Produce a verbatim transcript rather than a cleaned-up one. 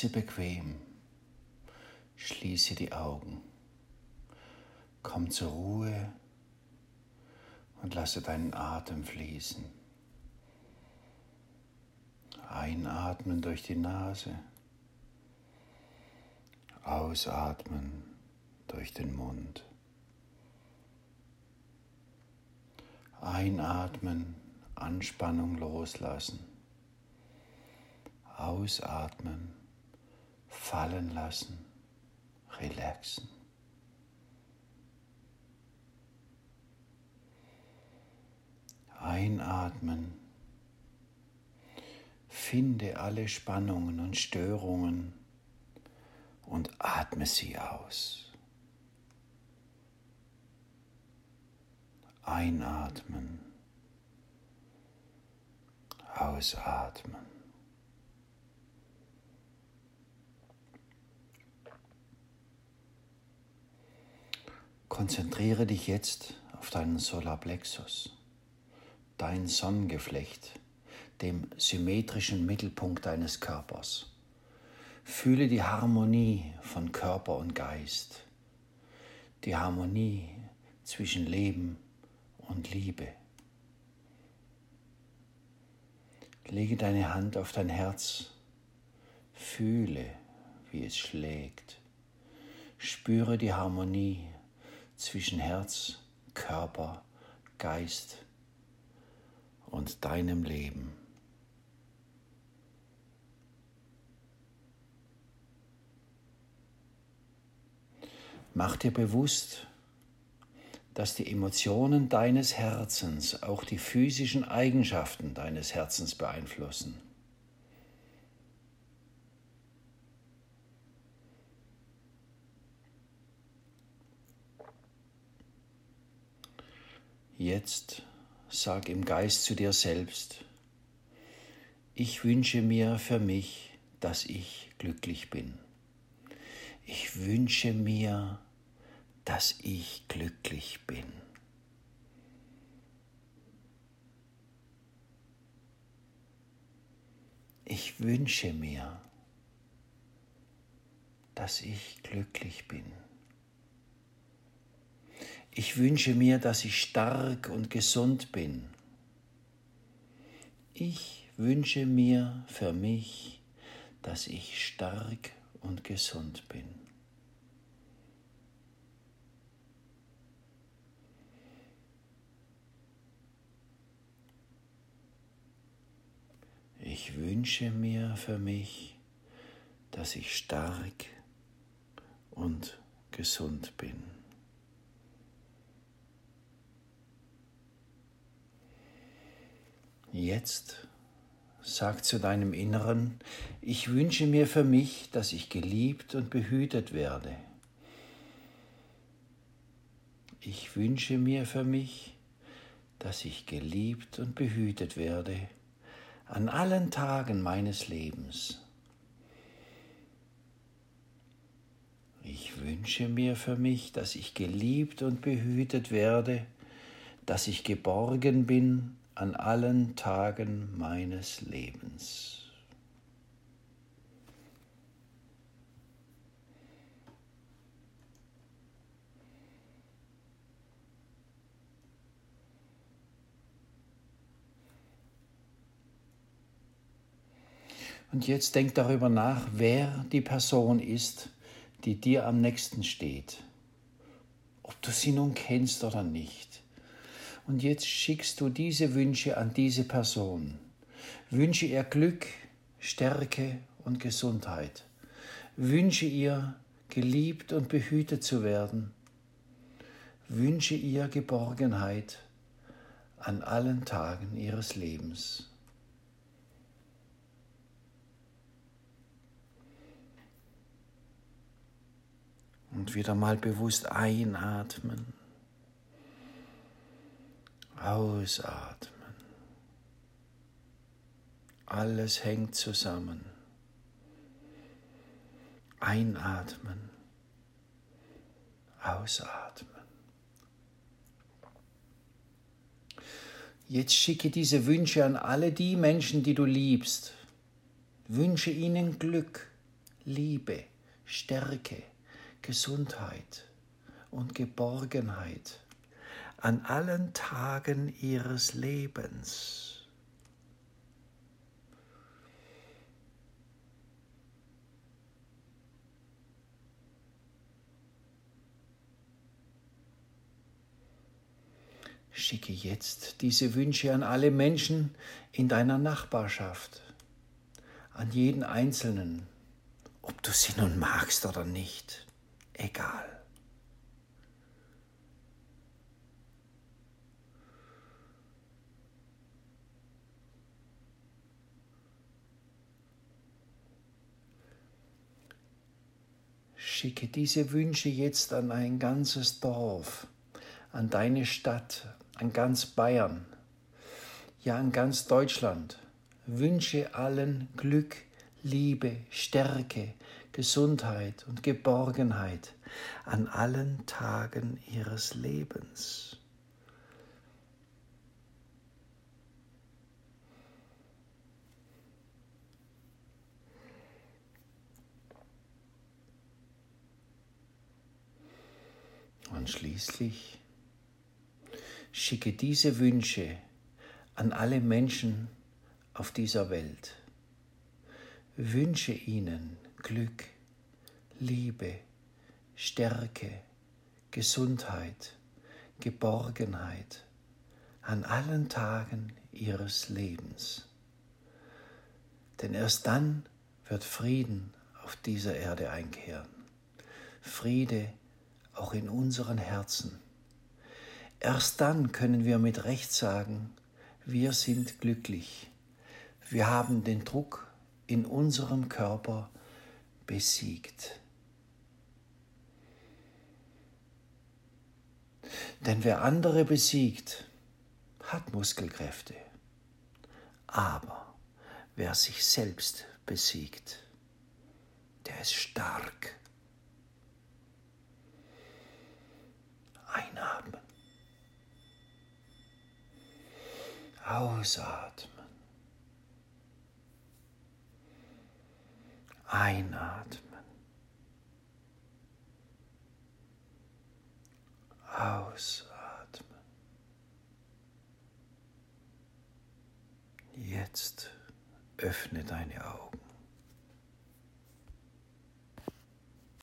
Sitze bequem, schließe die Augen, komm zur Ruhe und lasse deinen Atem fließen. Einatmen durch die Nase, ausatmen durch den Mund. Einatmen, Anspannung loslassen. Ausatmen, fallen lassen, relaxen. Einatmen, finde alle Spannungen und Störungen und atme sie aus. Einatmen, ausatmen. Konzentriere dich jetzt auf deinen Solarplexus, dein Sonnengeflecht, dem symmetrischen Mittelpunkt deines Körpers. Fühle die Harmonie von Körper und Geist, die Harmonie zwischen Leben und Liebe. Lege deine Hand auf dein Herz, fühle, wie es schlägt. Spüre die Harmonie zwischen Herz, Körper, Geist und deinem Leben. Mach dir bewusst, dass die Emotionen deines Herzens auch die physischen Eigenschaften deines Herzens beeinflussen. Jetzt sag im Geist zu dir selbst: Ich wünsche mir für mich, dass ich glücklich bin. Ich wünsche mir, dass ich glücklich bin. Ich wünsche mir, dass ich glücklich bin. Ich wünsche mir, dass ich stark und gesund bin. Ich wünsche mir für mich, dass ich stark und gesund bin. Ich wünsche mir für mich, dass ich stark und gesund bin. Jetzt sag zu deinem Inneren: Ich wünsche mir für mich, dass ich geliebt und behütet werde. Ich wünsche mir für mich, dass ich geliebt und behütet werde an allen Tagen meines Lebens. Ich wünsche mir für mich, dass ich geliebt und behütet werde, dass ich geborgen bin an allen Tagen meines Lebens. Und jetzt denk darüber nach, wer die Person ist, die dir am nächsten steht. Ob du sie nun kennst oder nicht. Und jetzt schickst du diese Wünsche an diese Person. Wünsche ihr Glück, Stärke und Gesundheit. Wünsche ihr, geliebt und behütet zu werden. Wünsche ihr Geborgenheit an allen Tagen ihres Lebens. Und wieder mal bewusst einatmen, ausatmen. Alles hängt zusammen. Einatmen, ausatmen. Jetzt schicke diese Wünsche an alle die Menschen, die du liebst. Wünsche ihnen Glück, Liebe, Stärke, Gesundheit und Geborgenheit an allen Tagen ihres Lebens. Schicke jetzt diese Wünsche an alle Menschen in deiner Nachbarschaft, an jeden Einzelnen, ob du sie nun magst oder nicht, egal. Schicke diese Wünsche jetzt an ein ganzes Dorf, an deine Stadt, an ganz Bayern, ja an ganz Deutschland. Wünsche allen Glück, Liebe, Stärke, Gesundheit und Geborgenheit an allen Tagen ihres Lebens. Und schließlich schicke diese Wünsche an alle Menschen auf dieser Welt. Wünsche ihnen Glück, Liebe, Stärke, Gesundheit, Geborgenheit an allen Tagen ihres Lebens. Denn erst dann wird Frieden auf dieser Erde einkehren. Friede auch in unseren Herzen. Erst dann können wir mit Recht sagen, wir sind glücklich. Wir haben den Druck in unserem Körper besiegt. Denn wer andere besiegt, hat Muskelkräfte. Aber wer sich selbst besiegt, der ist stark. Einatmen. Ausatmen. Einatmen. Ausatmen. Jetzt öffne deine Augen.